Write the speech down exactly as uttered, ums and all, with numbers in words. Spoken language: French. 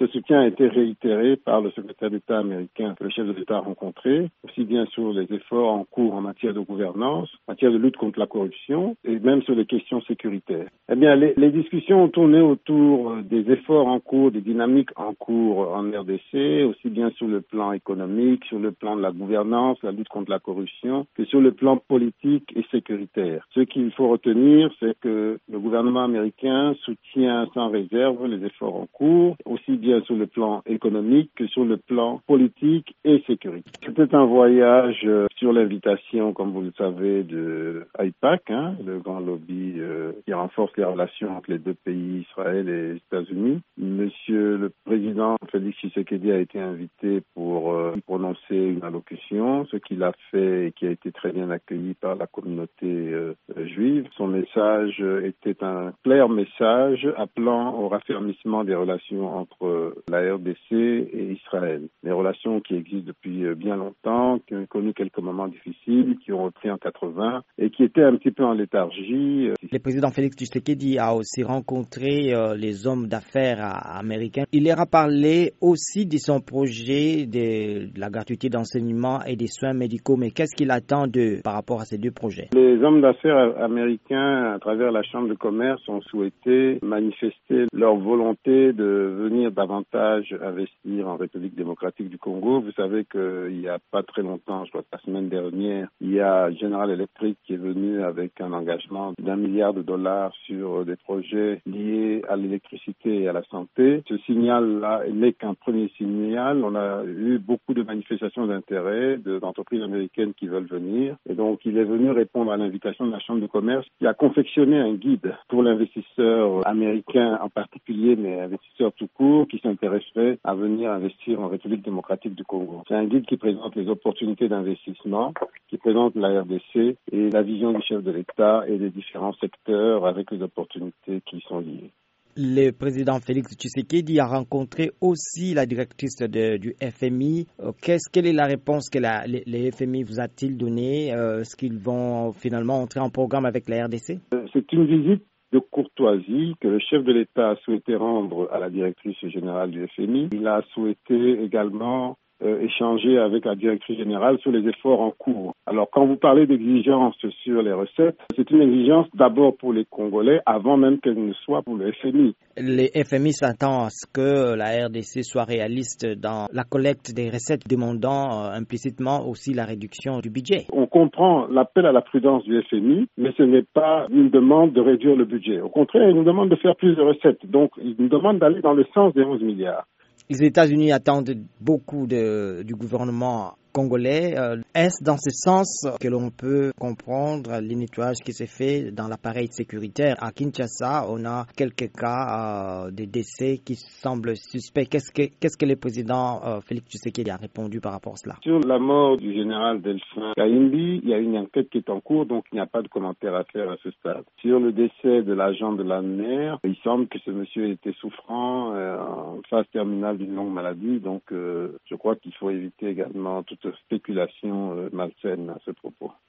Ce soutien a été réitéré par le secrétaire d'État américain que le chef de l'État a rencontré, aussi bien sur les efforts en cours en matière de gouvernance, en matière de lutte contre la corruption et même sur les questions sécuritaires. Eh bien, les, les discussions ont tourné autour des efforts en cours, des dynamiques en cours en R D C, aussi bien sur le plan économique, sur le plan de la gouvernance, la lutte contre la corruption, que sur le plan politique et sécuritaire. Ce qu'il faut retenir, c'est que le gouvernement américain soutient sans réserve les efforts en cours, aussi bien sur le plan économique que sur le plan politique et sécuritaire. C'était un voyage sur l'invitation, comme vous le savez, de AIPAC, hein, le grand lobby euh, qui renforce les relations entre les deux pays, Israël et les États-Unis. Monsieur le président Félix Tshisekedi a été invité pour euh, prononcer une allocution, ce qu'il a fait et qui a été très bien accueilli par la communauté euh, juive. Son message était un clair message appelant au raffermissement des relations entre la R D C et Israël. Des relations qui existent depuis bien longtemps, qui ont connu quelques moments difficiles, qui ont repris en quatre-vingts et qui étaient un petit peu en léthargie. Le président Félix Tshisekedi a aussi rencontré euh, les hommes d'affaires américains. Il leur a parlé aussi de son projet de, de la gratuité d'enseignement et des soins médicaux. Mais qu'est-ce qu'il attend de par rapport à ces deux projets? Les hommes d'affaires américains, à travers la Chambre de commerce, ont souhaité manifester leur volonté de venir davantage investir en République démocratique du Congo. Vous savez qu'il n'y a pas très longtemps, je crois que la semaine dernière, il y a General Electric qui est venu avec un engagement d'un milliard de dollars sur des projets liés à l'électricité et à la santé. Ce signal-là n'est qu'un premier signal. On a eu beaucoup de manifestations d'intérêt de, d'entreprises américaines qui veulent venir. Et donc, il est venu répondre à l'invitation de la Chambre de commerce qui a confectionné un guide pour l'investisseur américain en particulier, mais investisseur tout court, qui s'intéresserait à venir investir en République démocratique du Congo. C'est un guide qui présente les opportunités d'investissement, qui présente la R D C et la vision du chef de l'État et des différents secteurs avec les opportunités qui y sont liées. Le président Félix Tshisekedi a rencontré aussi la directrice de, du F M I. Qu'est-ce, quelle est la réponse que la, les, les F M I vous a-t-il donnée? Euh, est-ce qu'ils vont finalement entrer en programme avec la R D C? C'est une visite de courtoisie que le chef de l'État a souhaité rendre à la directrice générale du F M I. Il a souhaité également euh, échanger avec la directrice générale sur les efforts en cours. Alors, quand vous parlez d'exigence sur les recettes, c'est une exigence d'abord pour les Congolais avant même qu'elle ne soit pour le F M I. Les F M I s'attendent à ce que la R D C soit réaliste dans la collecte des recettes, demandant euh, implicitement aussi la réduction du budget. On comprend l'appel à la prudence du F M I, mais ce n'est pas une demande de réduire le budget. Au contraire, il nous demande de faire plus de recettes. Donc, il nous demande d'aller dans le sens des onze milliards. Les États-Unis attendent beaucoup de, du gouvernement congolais. Est-ce dans ce sens que l'on peut comprendre le nettoyage qui s'est fait dans l'appareil sécuritaire? À Kinshasa, on a quelques cas euh, de décès qui semblent suspects. Qu'est-ce que, qu'est-ce que le président euh, Félix Tshisekedi a répondu par rapport à cela? Sur la mort du général Delphin Kayimbi, il y a une enquête qui est en cours, donc il n'y a pas de commentaire à faire à ce stade. Sur le décès de l'agent de l'A N E R, il semble que ce monsieur était souffrant euh, en phase terminale d'une longue maladie, donc euh, je crois qu'il faut éviter également toute spéculation euh, malsaine à ce propos.